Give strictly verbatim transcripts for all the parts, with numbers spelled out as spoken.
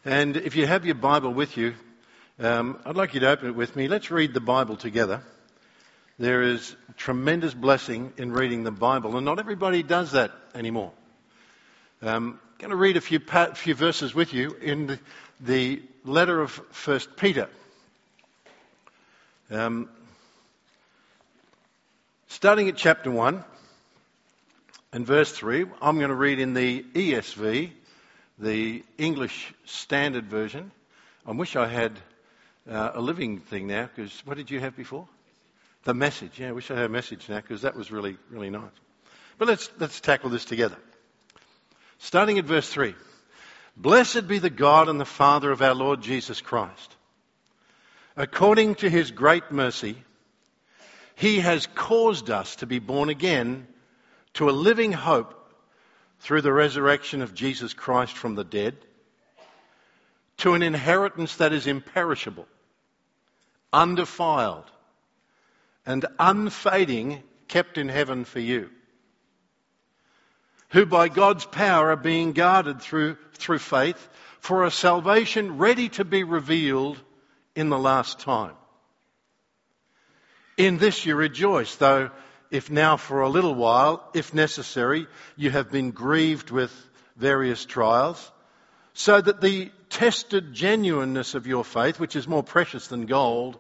And if you have your Bible with you, um, I'd like you to open it with me. Let's read the Bible together. There is tremendous blessing in reading the Bible, and not everybody does that anymore. Um, I'm going to read a few, pa- few verses with you in the, the letter of First Peter. Um, starting at chapter one and verse three, I'm going to read in the E S V, the English Standard Version. I wish I had uh, a living thing now, because what did you have before? The Message. Yeah, I wish I had a Message now, because that was really, really nice. But let's let's tackle this together. Starting at verse three. Blessed be the God and the Father of our Lord Jesus Christ. According to his great mercy, he has caused us to be born again to a living hope through the resurrection of Jesus Christ from the dead, to an inheritance that is imperishable, undefiled, and unfading, kept in heaven for you, who by God's power are being guarded through, through faith for a salvation ready to be revealed in the last time. In this you rejoice, though if now for a little while, if necessary, you have been grieved with various trials, so that the tested genuineness of your faith, which is more precious than gold,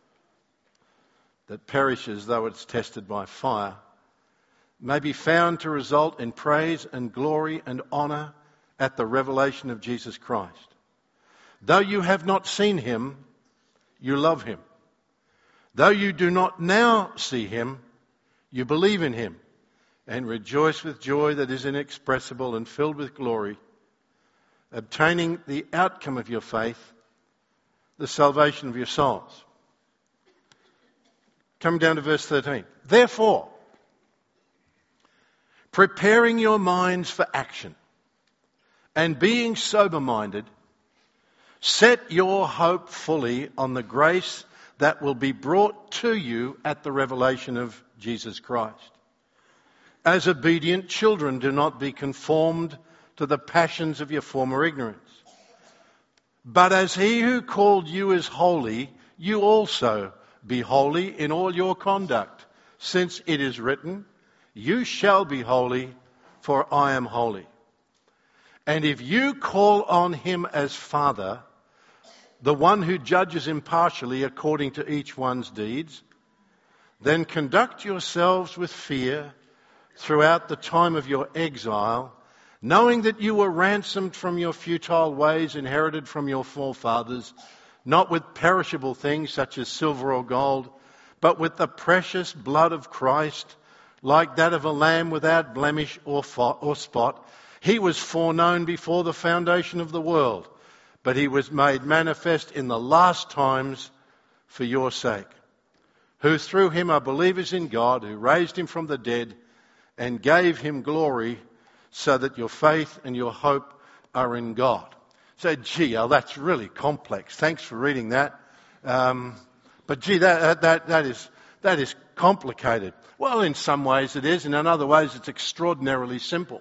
that perishes though it's tested by fire, may be found to result in praise and glory and honour at the revelation of Jesus Christ. Though you have not seen him, you love him. Though you do not now see him, you believe in him and rejoice with joy that is inexpressible and filled with glory, obtaining the outcome of your faith, the salvation of your souls. Coming down to verse thirteen. Therefore, preparing your minds for action and being sober-minded, set your hope fully on the grace that will be brought to you at the revelation of Jesus Christ. As obedient children, do not be conformed to the passions of your former ignorance. But as he who called you is holy, you also be holy in all your conduct, since it is written, you shall be holy, for I am holy. And if you call on him as Father, the one who judges impartially according to each one's deeds, then conduct yourselves with fear throughout the time of your exile, knowing that you were ransomed from your futile ways inherited from your forefathers, not with perishable things such as silver or gold, but with the precious blood of Christ, like that of a lamb without blemish or spot. He was foreknown before the foundation of the world, but he was made manifest in the last times for your sake, who through him are believers in God, who raised him from the dead and gave him glory, so that your faith and your hope are in God. So, gee, oh, that's really complex. Thanks for reading that. Um, but gee, that, that, that, is, that is complicated. Well, in some ways it is, and in other ways it's extraordinarily simple.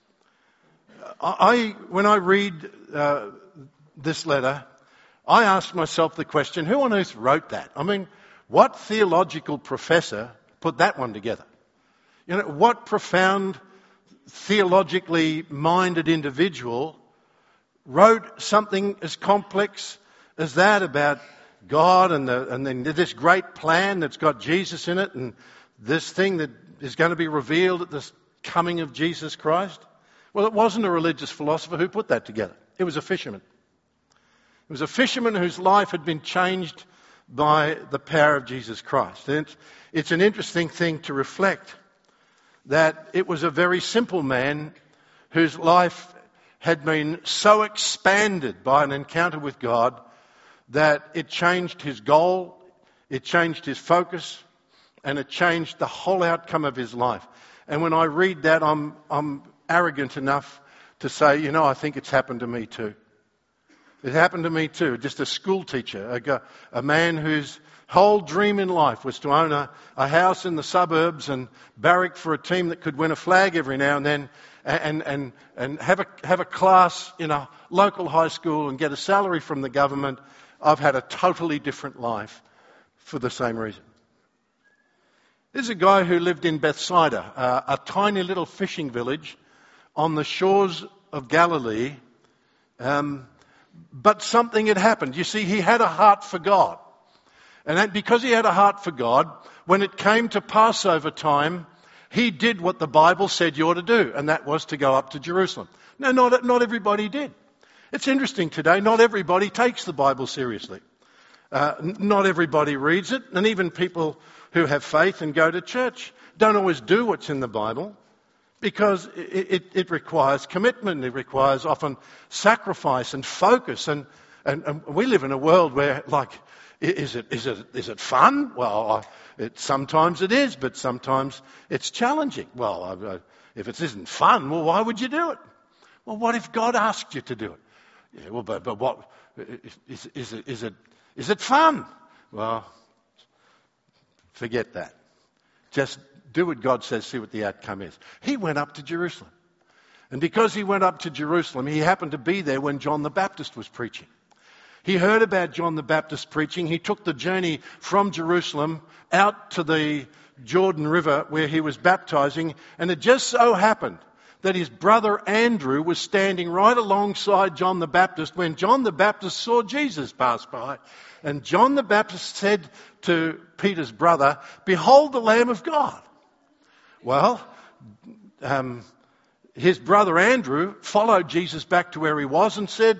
I, when I read uh, this letter, I ask myself the question, who on earth wrote that? I mean, what theological professor put that one together? You know, what profound theologically minded individual wrote something as complex as that about God and, the, and then this great plan that's got Jesus in it and this thing that is going to be revealed at the coming of Jesus Christ? Well, it wasn't a religious philosopher who put that together. It was a fisherman. It was a fisherman whose life had been changed by the power of Jesus Christ. And it's, it's an interesting thing to reflect that it was a very simple man whose life had been so expanded by an encounter with God that it changed his goal, it changed his focus, and it changed the whole outcome of his life. And when I read that, I'm, I'm arrogant enough to say, you know, I think it's happened to me too. It happened to me too. Just a school teacher, a, a man whose whole dream in life was to own a, a house in the suburbs and barrack for a team that could win a flag every now and then, and and and have a have a class in a local high school and get a salary from the government. I've had a totally different life for the same reason. There's a guy who lived in Bethsaida, uh, a tiny little fishing village on the shores of Galilee. Um, but something had happened. You see, he had a heart for God. And that because he had a heart for God, when it came to Passover time, he did what the Bible said you ought to do, and that was to go up to Jerusalem. Now, not, not everybody did. It's interesting today, not everybody takes the Bible seriously. Uh, not everybody reads it, and even people who have faith and go to church don't always do what's in the Bible because it, it, it requires commitment, it requires often sacrifice and focus, and, and, and we live in a world where, like, is it, is it, is it fun? Well, it, sometimes it is, but sometimes it's challenging. Well, I, I, if it isn't fun, well, why would you do it? Well, what if God asked you to do it? Yeah, well, but, but what, is, is, it, is, it, is it fun? Well, forget that. Just do what God says, see what the outcome is. He went up to Jerusalem. And because he went up to Jerusalem, he happened to be there when John the Baptist was preaching. He heard about John the Baptist preaching. He took the journey from Jerusalem out to the Jordan River where he was baptizing. And it just so happened that his brother Andrew was standing right alongside John the Baptist when John the Baptist saw Jesus pass by. And John the Baptist said to Peter's brother, "Behold the Lamb of God." Well, um, his brother Andrew followed Jesus back to where he was and said,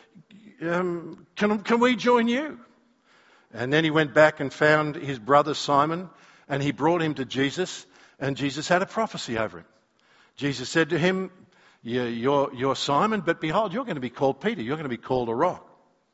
um, can, can we join you? And then he went back and found his brother Simon, and he brought him to Jesus, and Jesus had a prophecy over him. Jesus said to him, yeah, you're, you're Simon, but behold, you're going to be called Peter. You're going to be called a rock.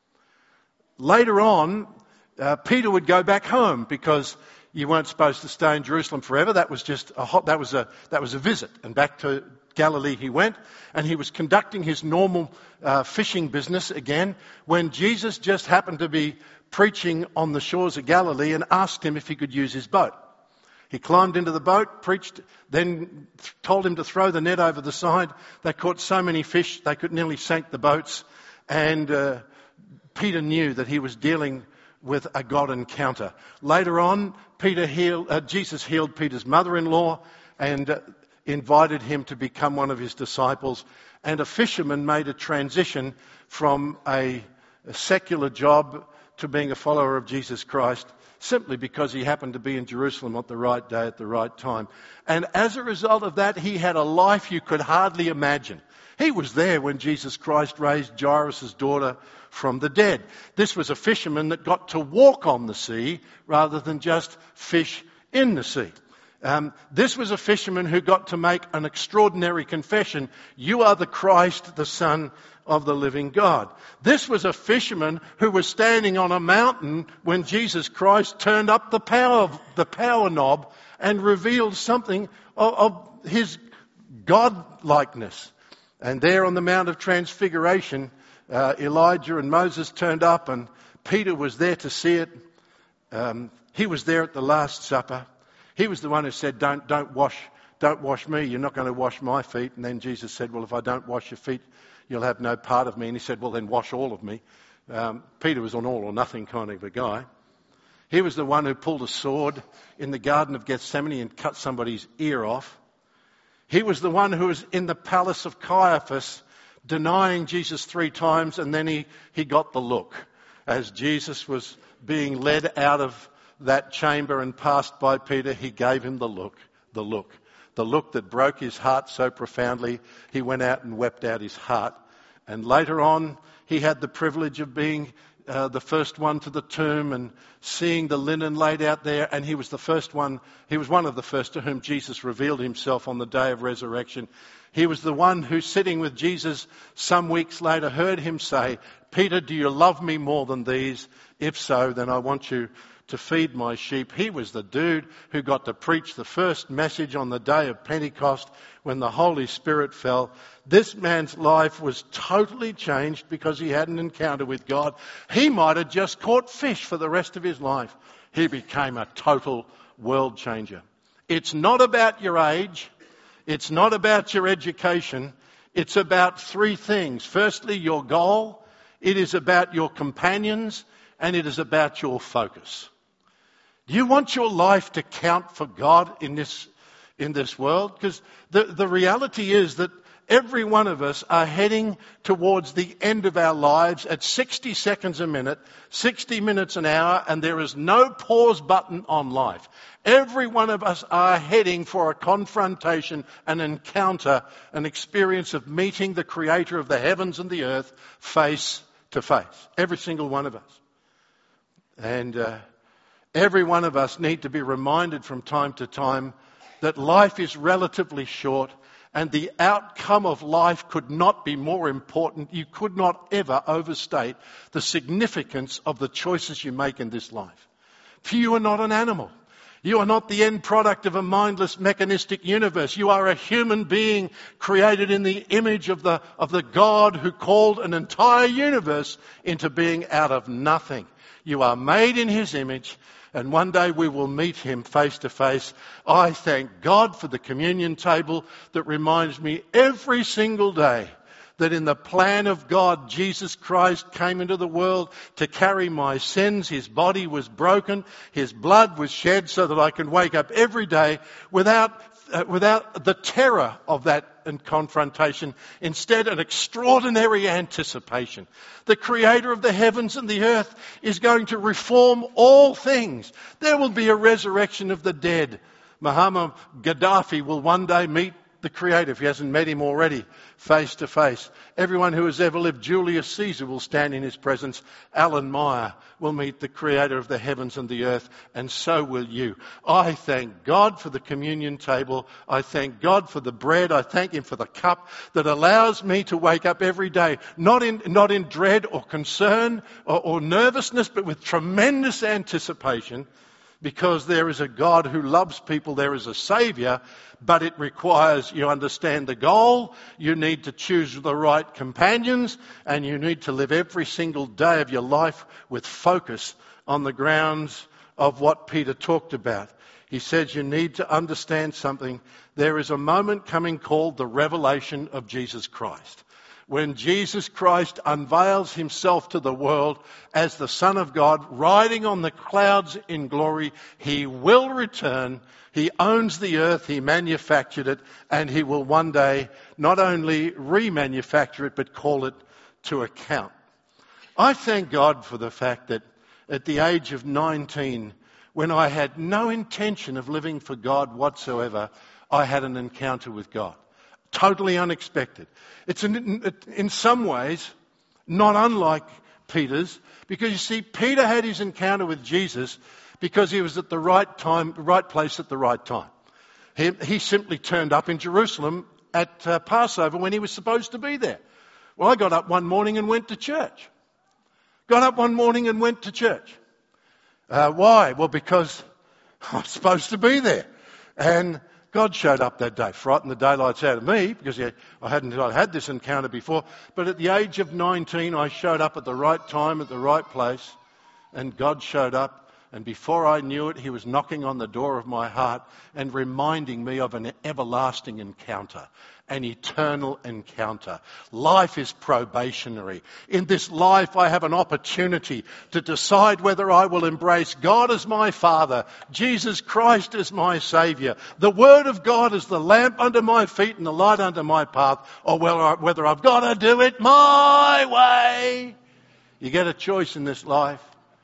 Later on, uh, Peter would go back home because you weren't supposed to stay in Jerusalem forever. That was just a hot, that was a, that was a visit. And back to Galilee he went, and he was conducting his normal uh, fishing business again when Jesus just happened to be preaching on the shores of Galilee and asked him if he could use his boat. He climbed into the boat, preached, then told him to throw the net over the side. They caught so many fish they could nearly sink the boats. And uh, Peter knew that he was dealing with a God encounter. Later on, Peter healed, uh, Jesus healed Peter's mother-in-law and uh, invited him to become one of his disciples. And a fisherman made a transition from a, a secular job to being a follower of Jesus Christ, simply because he happened to be in Jerusalem at the right day at the right time. And as a result of that, he had a life you could hardly imagine. He was there when Jesus Christ raised Jairus' daughter from the dead. This was a fisherman that got to walk on the sea rather than just fish in the sea. Um, this was a fisherman who got to make an extraordinary confession. You are the Christ, the Son of the living God. This was a fisherman who was standing on a mountain when Jesus Christ turned up the power, the power knob and revealed something of, of his God-likeness. And there on the Mount of Transfiguration, uh, Elijah and Moses turned up, and Peter was there to see it. Um, he was there at the Last Supper. He was the one who said, don't, don't wash, don't wash me. You're not going to wash my feet. And then Jesus said, well, if I don't wash your feet, you'll have no part of me. And he said, well, then wash all of me. Um, Peter was an all or nothing kind of a guy. He was the one who pulled a sword in the Garden of Gethsemane and cut somebody's ear off. He was the one who was in the palace of Caiaphas denying Jesus three times, and then he, he got the look as Jesus was being led out of that chamber and passed by Peter. He gave him the look, the look, the look that broke his heart so profoundly. He went out and wept out his heart. And later on, he had the privilege of being uh, the first one to the tomb and seeing the linen laid out there. And he was the first one, he was one of the first to whom Jesus revealed himself on the day of resurrection. He was the one who, sitting with Jesus some weeks later, heard him say, Peter, do you love me more than these? If so, then I want you to feed my sheep. He was the dude who got to preach the first message on the day of Pentecost when the Holy Spirit fell. This man's life was totally changed because he had an encounter with God. He might have just caught fish for the rest of his life. He became a total world changer. It's not about your age. It's not about your education. It's about three things. Firstly, your goal. It is about your companions, and it is about your focus. Do you want your life to count for God in this, in this world? Because the, the reality is that every one of us are heading towards the end of our lives at sixty seconds a minute, sixty minutes an hour, and there is no pause button on life. Every one of us are heading for a confrontation, an encounter, an experience of meeting the Creator of the heavens and the earth face to face. Every single one of us. And uh, every one of us need to be reminded from time to time that life is relatively short, and the outcome of life could not be more important. You could not ever overstate the significance of the choices you make in this life. For you are not an animal. You are not the end product of a mindless, mechanistic universe. You are a human being created in the image of the, of the God who called an entire universe into being out of nothing. You are made in His image, and one day we will meet Him face to face. I thank God for the communion table that reminds me every single day that in the plan of God, Jesus Christ came into the world to carry my sins. His body was broken. His blood was shed so that I can wake up every day without uh, without the terror of that and confrontation. Instead, an extraordinary anticipation. The Creator of the heavens and the earth is going to reform all things. There will be a resurrection of the dead. Muhammad Gaddafi will one day meet the Creator, if he hasn't met Him already, face to face. Everyone who has ever lived, Julius Caesar will stand in His presence. Alan Meyer will meet the Creator of the heavens and the earth, and so will you. I thank God for the communion table. I thank God for the bread. I thank Him for the cup that allows me to wake up every day, not in, not in dread or concern or, or nervousness, but with tremendous anticipation. Because there is a God who loves people, there is a Saviour, but it requires you understand the goal, you need to choose the right companions, and you need to live every single day of your life with focus on the grounds of what Peter talked about. He says you need to understand something. There is a moment coming called the revelation of Jesus Christ. When Jesus Christ unveils Himself to the world as the Son of God, riding on the clouds in glory, He will return. He owns the earth, He manufactured it, and He will one day not only remanufacture it, but call it to account. I thank God for the fact that at the age of nineteen, when I had no intention of living for God whatsoever, I had an encounter with God. Totally unexpected. It's in, in some ways not unlike Peter's, because you see, Peter had his encounter with Jesus because he was at the right time, right place at the right time. He, he simply turned up in Jerusalem at uh, Passover when he was supposed to be there. Well, I got up one morning and went to church. Got up one morning and went to church. Uh, why? Well, because I was supposed to be there. And God showed up that day, frightened the daylights out of me because I hadn't I had this encounter before. But at the age of nineteen, I showed up at the right time, at the right place, and God showed up. And before I knew it, He was knocking on the door of my heart and reminding me of an everlasting encounter, an eternal encounter. Life is probationary. In this life, I have an opportunity to decide whether I will embrace God as my Father, Jesus Christ as my Saviour, the Word of God as the lamp under my feet and the light under my path, or whether I've got to do it my way. You get a choice in this life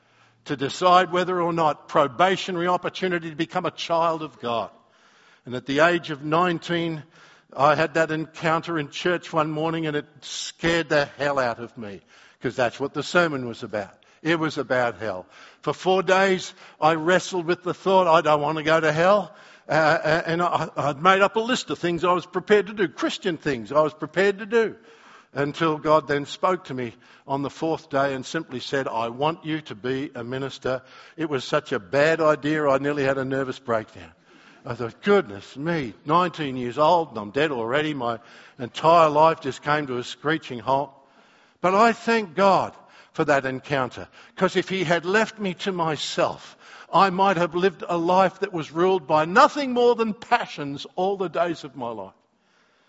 to decide whether or not probationary opportunity to become a child of God. And at the age of nineteen, I had that encounter in church one morning, and it scared the hell out of me, because that's what the sermon was about. It was about hell. For four days, I wrestled with the thought, I don't want to go to hell. Uh, and I, I'd made up a list of things I was prepared to do, Christian things I was prepared to do. Until God then spoke to me on the fourth day and simply said, I want you to be a minister. It was such a bad idea, I nearly had a nervous breakdown. I thought, goodness me, nineteen years old and I'm dead already. My entire life just came to a screeching halt. But I thank God for that encounter, because if He had left me to myself, I might have lived a life that was ruled by nothing more than passions all the days of my life.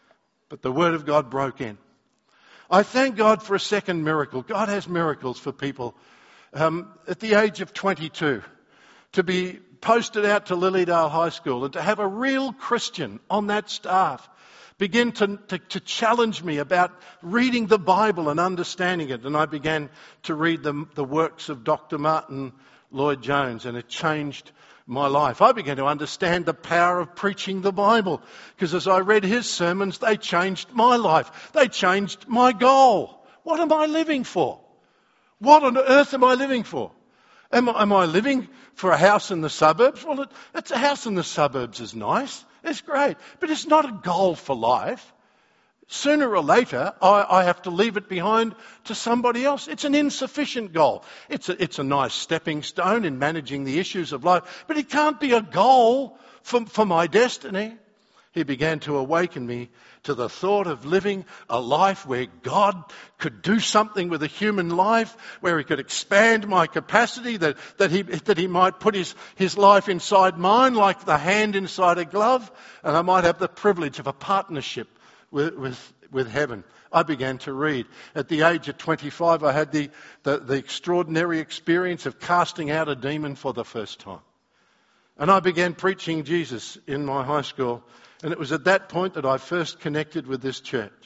But the Word of God broke in. I thank God for a second miracle. God has miracles for people. Um, at the age of twenty-two, to be posted out to Lilydale High School and to have a real Christian on that staff begin to, to, to challenge me about reading the Bible and understanding it. And I began to read the, the works of Doctor Martin Lloyd-Jones, and it changed my life. I began to understand the power of preaching the Bible, because as I read his sermons, they changed my life. They changed my goal. What am I living for? What on earth am I living for? Am I, am I living for a house in the suburbs? Well, it, it's a house in the suburbs is nice. It's great. But it's not a goal for life. Sooner or later, I, I have to leave it behind to somebody else. It's an insufficient goal. It's a, it's a nice stepping stone in managing the issues of life, but it can't be a goal for, for my destiny. He began to awaken me to the thought of living a life where God could do something with a human life, where he could expand my capacity, that, that, he, that he might put his, his life inside mine like the hand inside a glove, and I might have the privilege of a partnership With, with, with heaven. I began to read. At the age of twenty-five, I had the, the, the extraordinary experience of casting out a demon for the first time. And I began preaching Jesus in my high school. And it was at that point that I first connected with this church.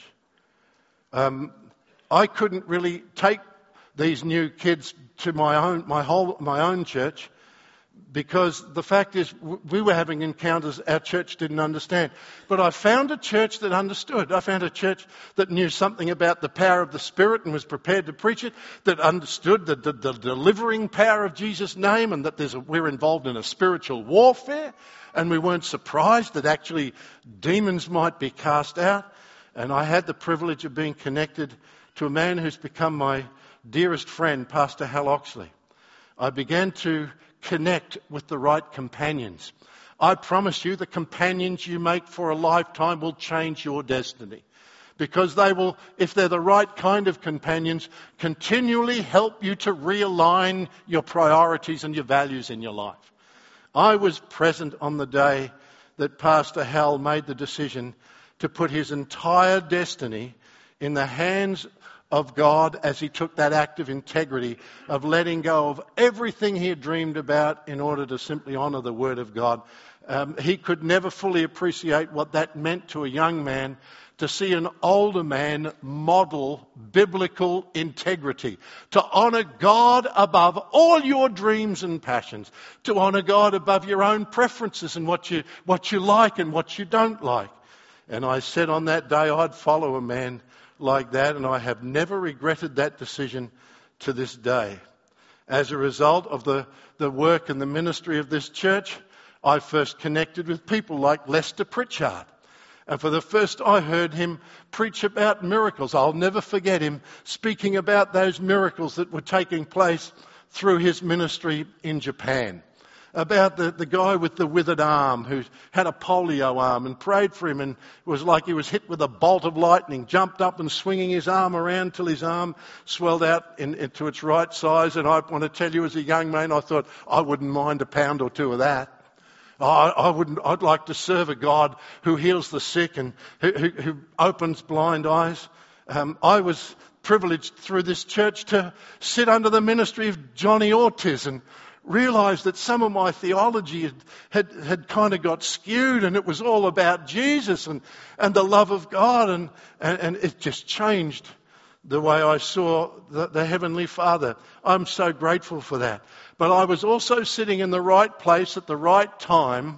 Um, I couldn't really take these new kids to my own, my whole, my own church, because the fact is, we were having encounters our church didn't understand. But I found a church that understood. I found a church that knew something about the power of the Spirit and was prepared to preach it, that understood the, the, the delivering power of Jesus' name, and that there's a, we're involved in a spiritual warfare, and we weren't surprised that actually demons might be cast out. And I had the privilege of being connected to a man who's become my dearest friend, Pastor Hal Oxley. I began to connect with the right companions. I promise you, the companions you make for a lifetime will change your destiny, because they will, if they're the right kind of companions, continually help you to realign your priorities and your values in your life. I was present on the day that Pastor Hal made the decision to put his entire destiny in the hands of God, as he took that act of integrity of letting go of everything he had dreamed about in order to simply honour the Word of God. Um, he could never fully appreciate what that meant to a young man, to see an older man model biblical integrity, to honour God above all your dreams and passions, to honour God above your own preferences and what you, what you like and what you don't like. And I said on that day I'd follow a man like that, and I have never regretted that decision to this day. As a result of the, the work and the ministry of this church, I first connected with people like Lester Pritchard. And for the first, I heard him preach about miracles. I'll never forget him speaking about those miracles that were taking place through his ministry in Japan. About the, the guy with the withered arm who had a polio arm, and prayed for him, and it was like he was hit with a bolt of lightning, jumped up and swinging his arm around till his arm swelled out in, into its right size. And I want to tell you, as a young man, I thought, I wouldn't mind a pound or two of that. I, I wouldn't. I'd like to serve a God who heals the sick and who, who, who opens blind eyes. Um, I was privileged through this church to sit under the ministry of Johnny Ortiz and realised that some of my theology had, had, had kind of got skewed, and it was all about Jesus and, and the love of God, and, and, and it just changed the way I saw the, the Heavenly Father. I'm so grateful for that. But I was also sitting in the right place at the right time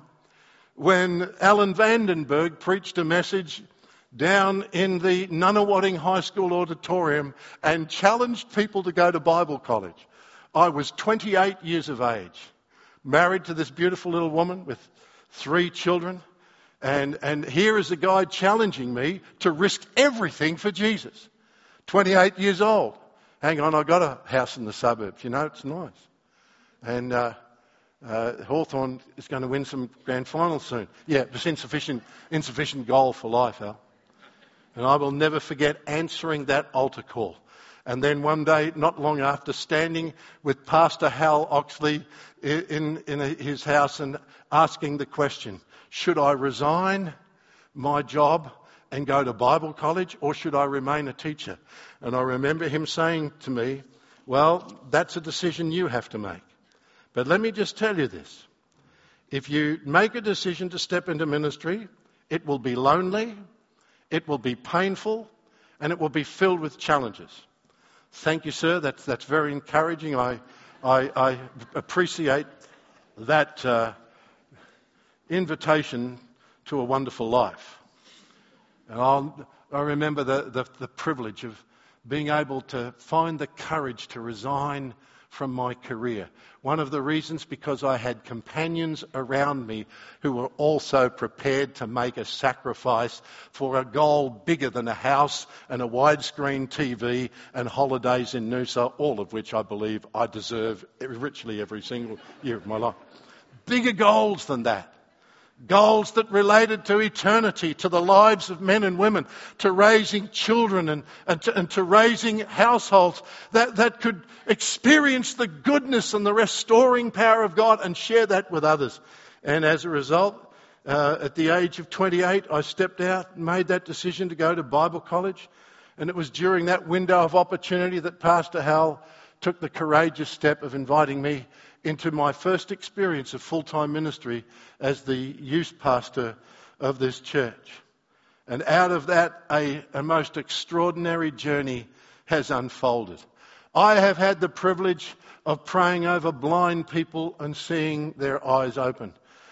when Alan Vandenberg preached a message down in the Nunawading High School auditorium and challenged people to go to Bible college. I was twenty-eight years of age, married to this beautiful little woman with three children, and, and here is a guy challenging me to risk everything for Jesus. twenty-eight years old. Hang on, I got a house in the suburbs, you know, it's nice. And uh, uh, Hawthorn is going to win some grand finals soon. Yeah, it's insufficient, insufficient goal for life, Al. And I will never forget answering that altar call. And then one day, not long after, standing with Pastor Hal Oxley in, in his house and asking the question, should I resign my job and go to Bible college, or should I remain a teacher? And I remember him saying to me, well, that's a decision you have to make. But let me just tell you this. If you make a decision to step into ministry, it will be lonely, it will be painful, and it will be filled with challenges. Thank you, sir. That's, that's very encouraging. I, I, I appreciate that uh, invitation to a wonderful life. And I'll, I remember the, the, the privilege of being able to find the courage to resign from my career. One of the reasons, because I had companions around me who were also prepared to make a sacrifice for a goal bigger than a house and a widescreen T V and holidays in Noosa, all of which I believe I deserve richly every single year of my life. Bigger goals than that. Goals that related to eternity, to the lives of men and women, to raising children and, and, to, and to raising households that, that could experience the goodness and the restoring power of God and share that with others. And as a result, uh, at the age of twenty-eight, I stepped out and made that decision to go to Bible college. And it was during that window of opportunity that Pastor Hal took the courageous step of inviting me into my first experience of full-time ministry as the youth pastor of this church. And out of that, a, a most extraordinary journey has unfolded. I have had the privilege of praying over blind people and seeing their eyes open.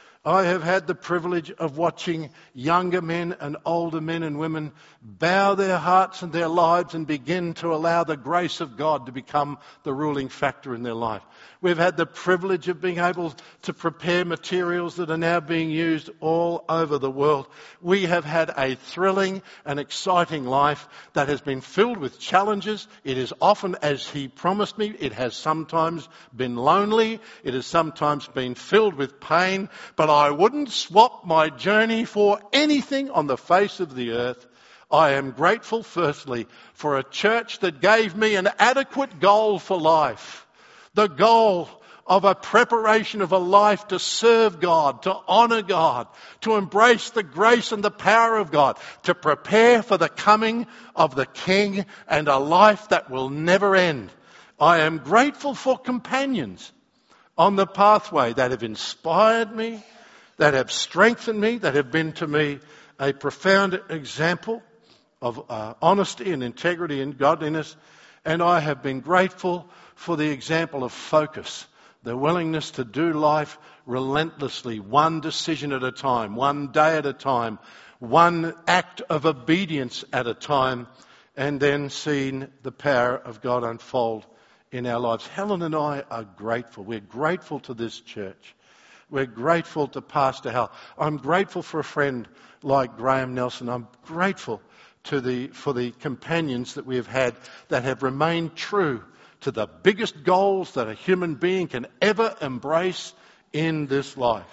I have had the privilege of watching younger men and older men and women bow their hearts and their lives and begin to allow the grace of God to become the ruling factor in their life. We've had the privilege of being able to prepare materials that are now being used all over the world. We have had a thrilling and exciting life that has been filled with challenges. It is often, as he promised me, it has sometimes been lonely. It has sometimes been filled with pain. But I wouldn't swap my journey for anything on the face of the earth. I am grateful, firstly, for a church that gave me an adequate goal for life. The goal of a preparation of a life to serve God, to honour God, to embrace the grace and the power of God, to prepare for the coming of the King and a life that will never end. I am grateful for companions on the pathway that have inspired me, that have strengthened me, that have been to me a profound example of uh, honesty and integrity and godliness. And I have been grateful for the example of focus, the willingness to do life relentlessly, one decision at a time, one day at a time, one act of obedience at a time, and then seeing the power of God unfold in our lives. Helen and I are grateful. We're grateful to this church. We're grateful to Pastor Hal. I'm grateful for a friend like Graham Nelson. I'm grateful to the for the companions that we have had that have remained true to the biggest goals that a human being can ever embrace in this life.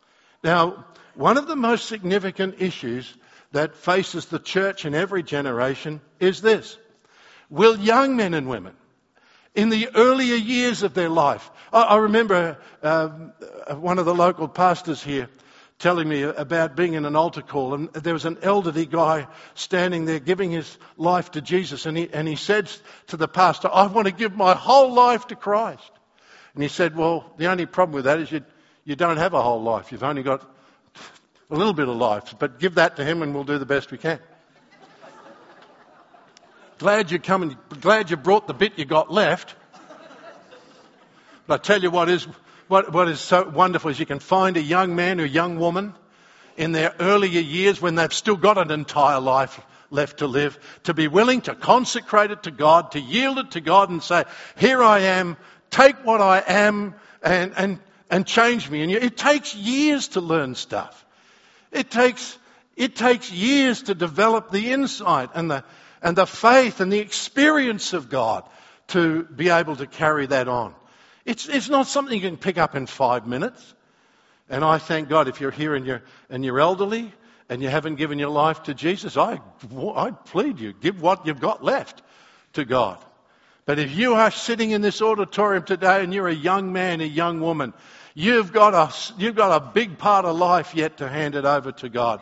Now, one of the most significant issues that faces the church in every generation is this. Will young men and women, in the earlier years of their life, I, I remember uh, one of the local pastors here telling me about being in an altar call, and there was an elderly guy standing there giving his life to Jesus, and he, and he said to the pastor, I want to give my whole life to Christ. And he said, well, the only problem with that is you, you don't have a whole life. You've only got a little bit of life, but give that to him and we'll do the best we can. Glad you come and glad you brought the bit you got left. But I tell you what is What, what is so wonderful is you can find a young man or young woman in their earlier years when they've still got an entire life left to live, to be willing to consecrate it to God, to yield it to God and say, here I am, take what I am and, and, and change me. And it takes years to learn stuff. It takes, it takes years to develop the insight and the, and the faith and the experience of God to be able to carry that on. It's, it's not something you can pick up in five minutes. And I thank God if you're here and you're, and you're elderly and you haven't given your life to Jesus, I, I plead you, give what you've got left to God. But if you are sitting in this auditorium today and you're a young man, a young woman, you've got a, you've got a big part of life yet to hand it over to God.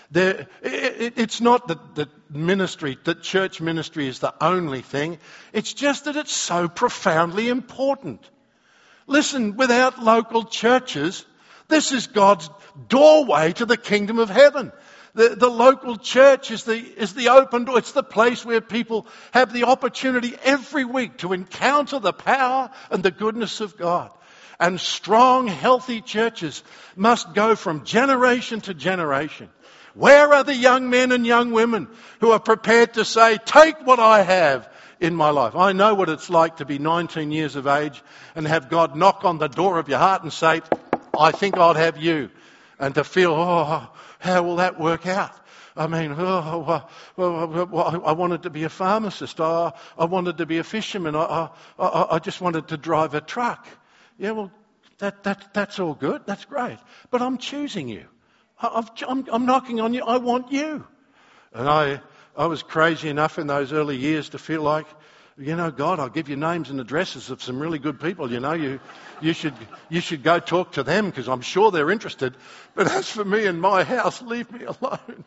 There, it, it's not that, that ministry, that church ministry is the only thing. It's just that it's so profoundly important. Listen, without local churches, this is God's doorway to the kingdom of heaven. The, the local church is the, is the open door. It's the place where people have the opportunity every week to encounter the power and the goodness of God. And strong, healthy churches must go from generation to generation. Where are the young men and young women who are prepared to say, take what I have in my life? I know what it's like to be nineteen years of age and have God knock on the door of your heart and say, I think I'd have you. And to feel, oh, how will that work out? I mean, oh, well, I wanted to be a pharmacist. I, I wanted to be a fisherman. I, I, I just wanted to drive a truck. Yeah, well, that, that, that's all good. That's great. But I'm choosing you. I've, I'm, I'm knocking on you. I want you. And I, I was crazy enough in those early years to feel like, you know, God, I'll give you names and addresses of some really good people. You know, you, you should, you should go talk to them because I'm sure they're interested. But as for me and my house, leave me alone.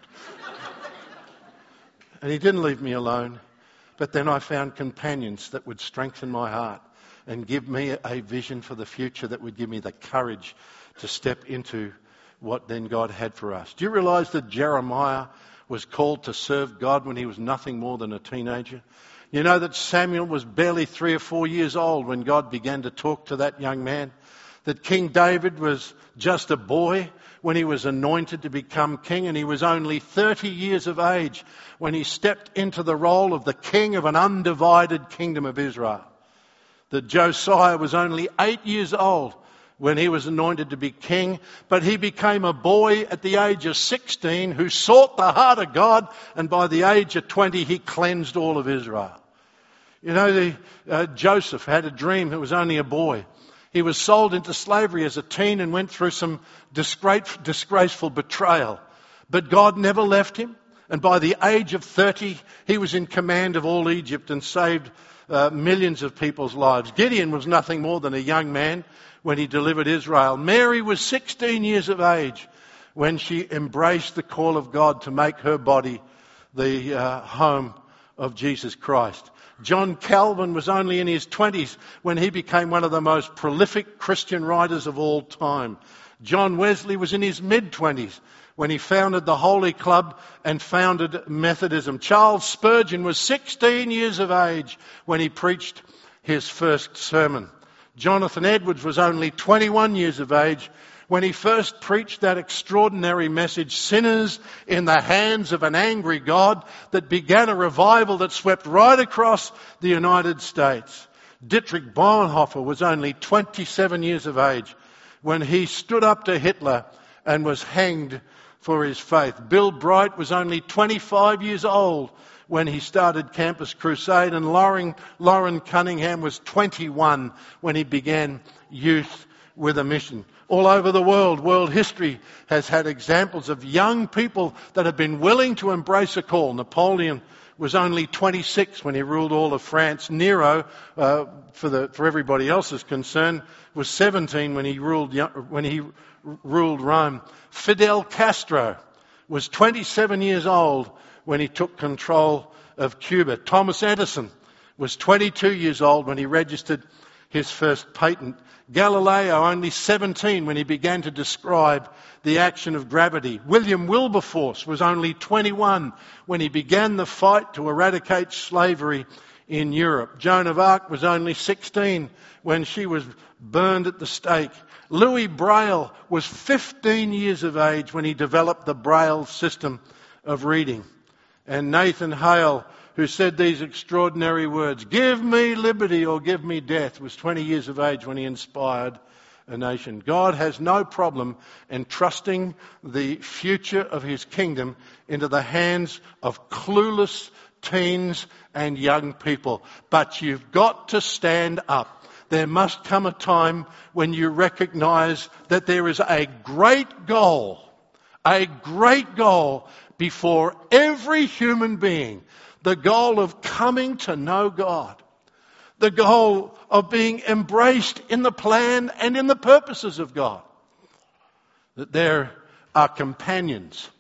And he didn't leave me alone. But then I found companions that would strengthen my heart and give me a vision for the future that would give me the courage to step into what then God had for us. Do you realize that Jeremiah was called to serve God when he was nothing more than a teenager? You know that Samuel was barely three or four years old when God began to talk to that young man? That King David was just a boy when he was anointed to become king, and he was only thirty years of age when he stepped into the role of the king of an undivided kingdom of Israel. That Josiah was only eight years old when he was anointed to be king, but he became a boy at the age of sixteen who sought the heart of God, and by the age of twenty he cleansed all of Israel. You know, the, uh, Joseph had a dream. It was only a boy. He was sold into slavery as a teen and went through some disgrace, disgraceful betrayal. But God never left him. And by the age of thirty, he was in command of all Egypt and saved uh, millions of people's lives. Gideon was nothing more than a young man when he delivered Israel. Mary was sixteen years of age when she embraced the call of God to make her body the uh, home of Jesus Christ. John Calvin was only in his twenties when he became one of the most prolific Christian writers of all time. John Wesley was in his mid-twenties when he founded the Holy Club and founded Methodism. Charles Spurgeon was sixteen years of age when he preached his first sermon. Jonathan Edwards was only twenty-one years of age when he first preached that extraordinary message, Sinners in the Hands of an Angry God, that began a revival that swept right across the United States. Dietrich Bonhoeffer was only twenty-seven years of age when he stood up to Hitler and was hanged for his faith. Bill Bright was only twenty-five years old when he started Campus Crusade, and Lauren, Lauren Cunningham was twenty-one when he began Youth with a Mission. All over the world, world history has had examples of young people that have been willing to embrace a call. Napoleon was only twenty-six when he ruled all of France. Nero, uh, for the for everybody else's concern, was seventeen when he ruled when he ruled Rome. Fidel Castro was twenty-seven years old when he took control of Cuba. Thomas Edison was twenty-two years old when he registered his first patent. Galileo, only seventeen when he began to describe the action of gravity. William Wilberforce was only twenty-one when he began the fight to eradicate slavery in Europe. Joan of Arc was only sixteen when she was burned at the stake. Louis Braille was fifteen years of age when he developed the Braille system of reading. And Nathan Hale, who said these extraordinary words, "Give me liberty or give me death," was twenty years of age when he inspired a nation. God has no problem entrusting the future of his kingdom into the hands of clueless teens and young people. But you've got to stand up. There must come a time when you recognize that there is a great goal, a great goal before every human being. The goal of coming to know God. The goal of being embraced in the plan and in the purposes of God. That there are companions.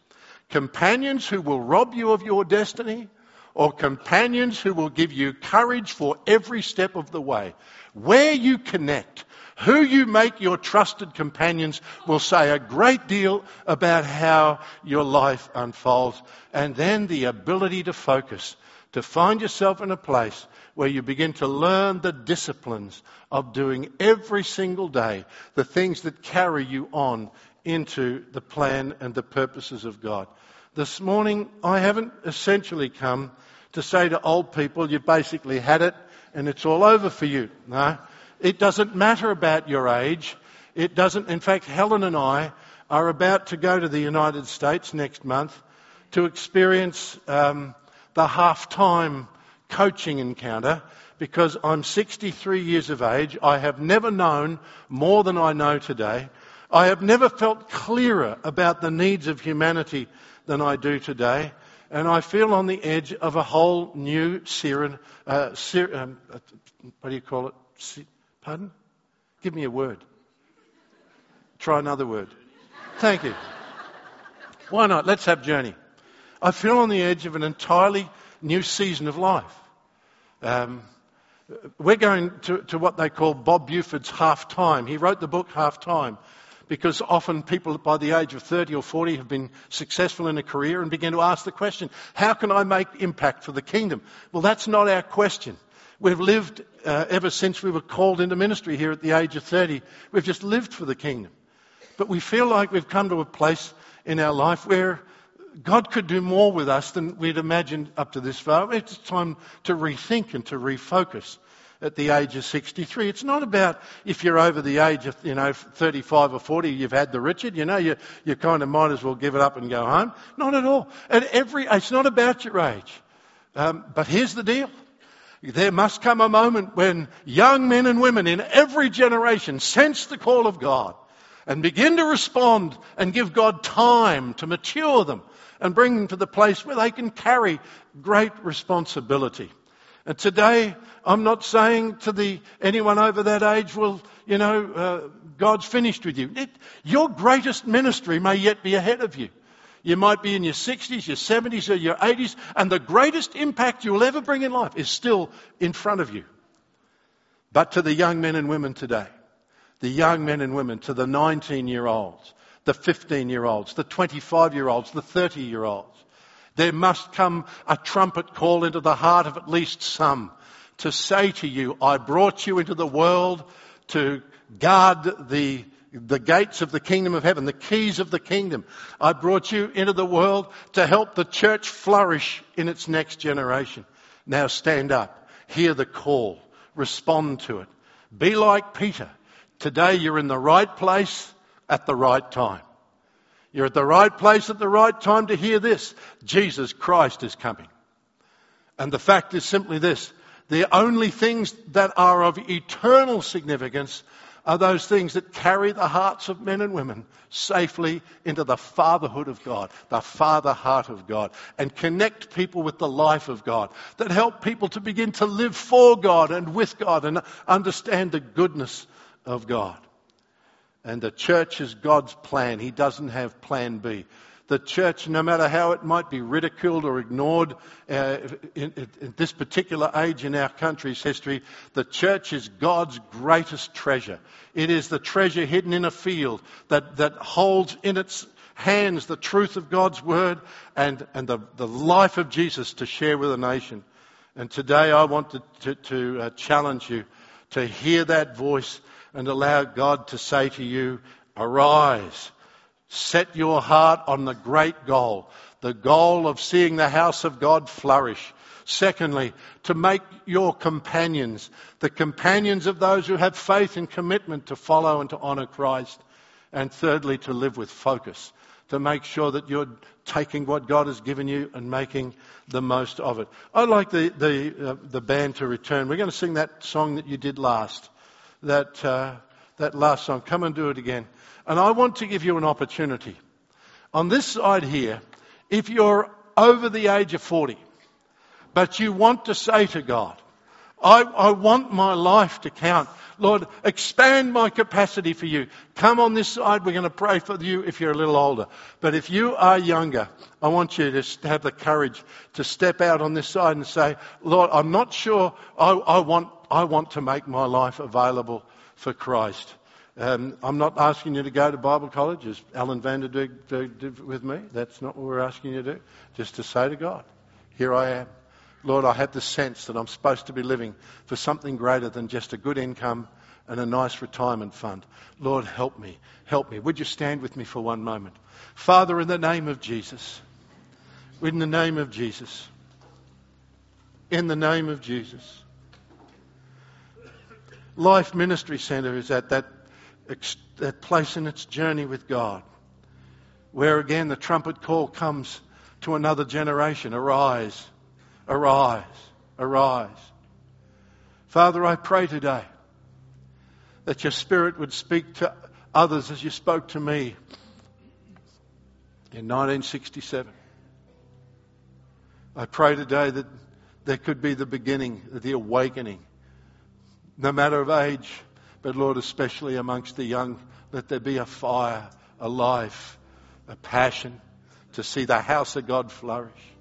Companions who will rob you of your destiny, or companions who will give you courage for every step of the way. Where you connect, who you make your trusted companions will say a great deal about how your life unfolds. And then the ability to focus, to find yourself in a place where you begin to learn the disciplines of doing every single day the things that carry you on into the plan and the purposes of God. This morning, I haven't essentially come to say to old people, you basically had it and it's all over for you. No, it doesn't matter about your age. It doesn't. In fact, Helen and I are about to go to the United States next month to experience um, the half-time coaching encounter, because I'm sixty-three years of age. I have never known more than I know today. I have never felt clearer about the needs of humanity than I do today. And I feel on the edge of a whole new Syrian, uh, Syr, um, what do you call it? Sy- Pardon? Give me a word. Try another word. Thank you. Why not? Let's have journey. I feel on the edge of an entirely new season of life. Um, we're going to, to what they call Bob Buford's Half Time. He wrote the book Half Time because often people by the age of thirty or forty have been successful in a career and begin to ask the question, how can I make impact for the kingdom? Well, that's not our question. We've lived uh, ever since we were called into ministry here at the age of thirty. We've just lived for the kingdom. But we feel like we've come to a place in our life where God could do more with us than we'd imagined up to this far. It's time to rethink and to refocus at the age of sixty-three. It's not about if you're over the age of, you know, thirty-five or forty, you've had the Richard, you know, you, you kind of might as well give it up and go home. Not at all. At every, it's not about your age. Um, but here's the deal. There must come a moment when young men and women in every generation sense the call of God and begin to respond and give God time to mature them and bring them to the place where they can carry great responsibility. And today, I'm not saying to the anyone over that age, well, you know, uh, God's finished with you. It, your greatest ministry may yet be ahead of you. You might be in your sixties, your seventies, or your eighties, and the greatest impact you'll ever bring in life is still in front of you. But to the young men and women today, the young men and women, to the nineteen-year-olds, the fifteen-year-olds, the twenty-five-year-olds, the thirty-year-olds, there must come a trumpet call into the heart of at least some to say to you, I brought you into the world to guard the, the gates of the kingdom of heaven, the keys of the kingdom. I brought you into the world to help the church flourish in its next generation. Now stand up, hear the call, respond to it. Be like Peter. Today you're in the right place at the right time. You're at the right place at the right time to hear this. Jesus Christ is coming. And the fact is simply this. The only things that are of eternal significance are those things that carry the hearts of men and women safely into the fatherhood of God, the father heart of God, and connect people with the life of God, that help people to begin to live for God and with God and understand the goodness of God. And the church is God's plan. He doesn't have plan B. The church, no matter how it might be ridiculed or ignored uh, in, in, in this particular age in our country's history, the church is God's greatest treasure. It is the treasure hidden in a field that, that holds in its hands the truth of God's word and, and the, the life of Jesus to share with a nation. And today I want to, to, to uh, challenge you to hear that voice and allow God to say to you, arise. Set your heart on the great goal, the goal of seeing the house of God flourish. Secondly, to make your companions, the companions of those who have faith and commitment to follow and to honour Christ. And thirdly, to live with focus, to make sure that you're taking what God has given you and making the most of it. I'd like the, the, uh, the band to return. We're going to sing that song that you did last, that, uh, that last song. Come and do it again. And I want to give you an opportunity. On this side here, if you're over the age of forty, but you want to say to God, I, I want my life to count. Lord, expand my capacity for you. Come on this side. We're going to pray for you if you're a little older. But if you are younger, I want you to have the courage to step out on this side and say, Lord, I'm not sure I, I want, I want to make my life available for Christ. Um, I'm not asking you to go to Bible college, as Alan Vanderdyk did with me. That's not what we're asking you to do. Just to say to God, here I am. Lord, I have the sense that I'm supposed to be living for something greater than just a good income and a nice retirement fund. Lord, help me. Help me. Would you stand with me for one moment? Father, in the name of Jesus. In the name of Jesus. In the name of Jesus. Life Ministry Centre is at that, that place in its journey with God, where again the trumpet call comes to another generation. Arise. Arise, arise. Father, I pray today that your Spirit would speak to others as you spoke to me in nineteen sixty-seven. I pray today that there could be the beginning, the awakening, no matter of age, but Lord, especially amongst the young, let there be a fire, a life, a passion to see the house of God flourish.